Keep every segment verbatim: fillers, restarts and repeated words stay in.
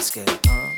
детская, а?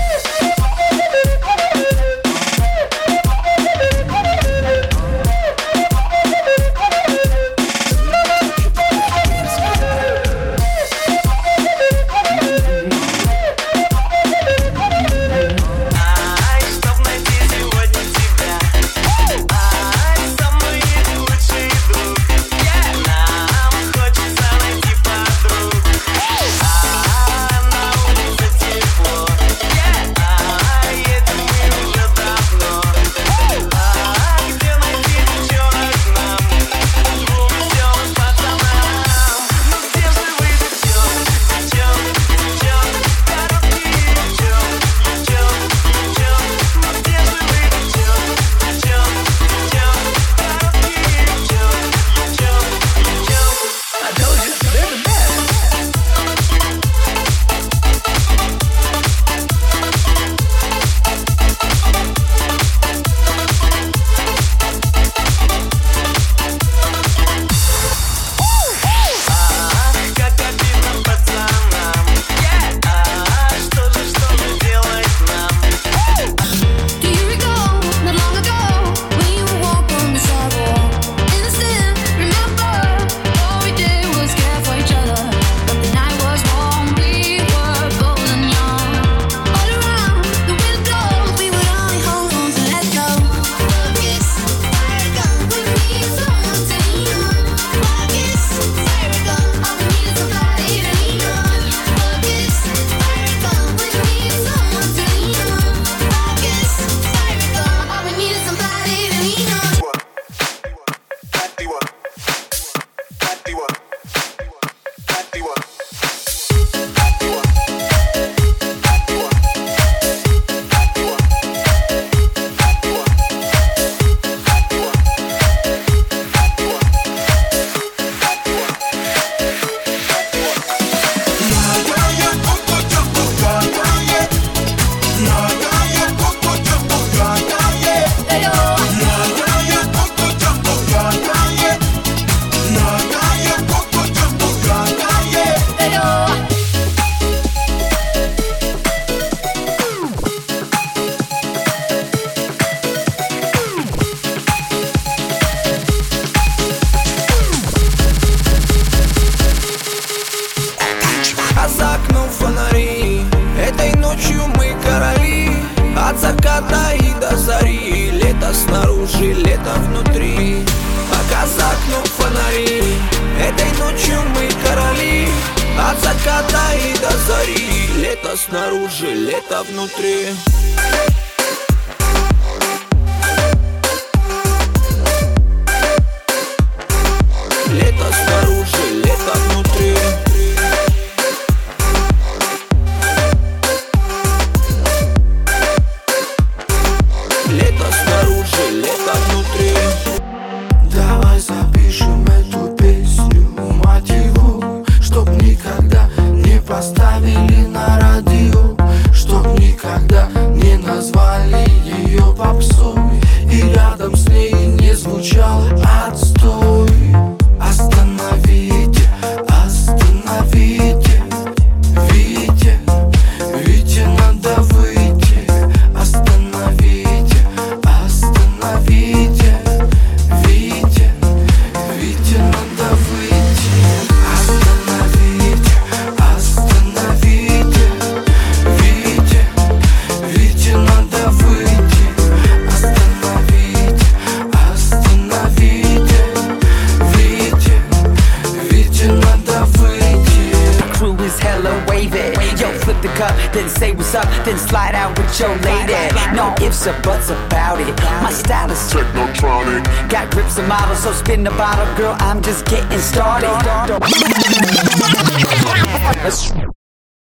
А за окном фонари, этой ночью мы короли. От заката и до зари, лето снаружи, лето внутри. Пока за окном фонари, этой ночью мы короли. От заката и до зари, лето снаружи, лето внутри. Лето снаружи, лето внутри. Лето снаружи, лето внутри. Давай запишем эту песню, мотиву, чтоб никогда не поставили на радио, чтоб никогда не назвали ее попсой, и рядом с ней не звучал отстой. Остановите, остановите, Витя, Витя, надо выйти. Остановите, остановите, Витя, Витя, надо выйти. Остановите, остановите, Витя, Витя, надо выйти. Остановите, остановите, Витя, Витя, надо выйти. Crew is hella wavy. Yo, flip the cup, then say what's up, then slide out with your lady. No ifs or buts about it. My style is technotronic. Got grips and models, so spin the bottle, girl. I'm just getting started.